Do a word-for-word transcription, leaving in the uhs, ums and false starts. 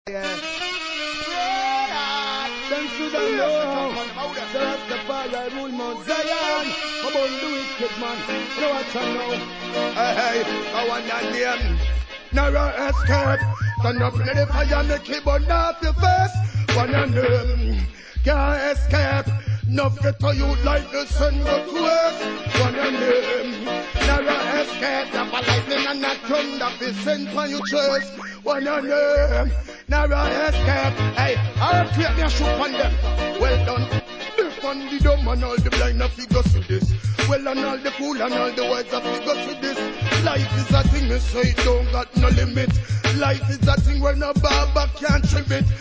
Yeah. Them shoulda know. The Rastafari rule Mount Zion. Come on, do it, kid man. You know what I know? Hey, hey, go on and name. Narrow escape. Stand up in the fire, make it burn off your face. One and them can't escape. No fit to you like the sun go to earth. One and them narrow escape. Never lightning and not thunder. Be sent on your chest. One and them narrow escape. Hey, I'll create me a shoot on them. Well done. Lift on the dumb and all the blind of figure to this. Well and all the fool and all the wise of figure to this. Life is a thing, me say it don't got no limit. Life is a thing where no barber can't trim it.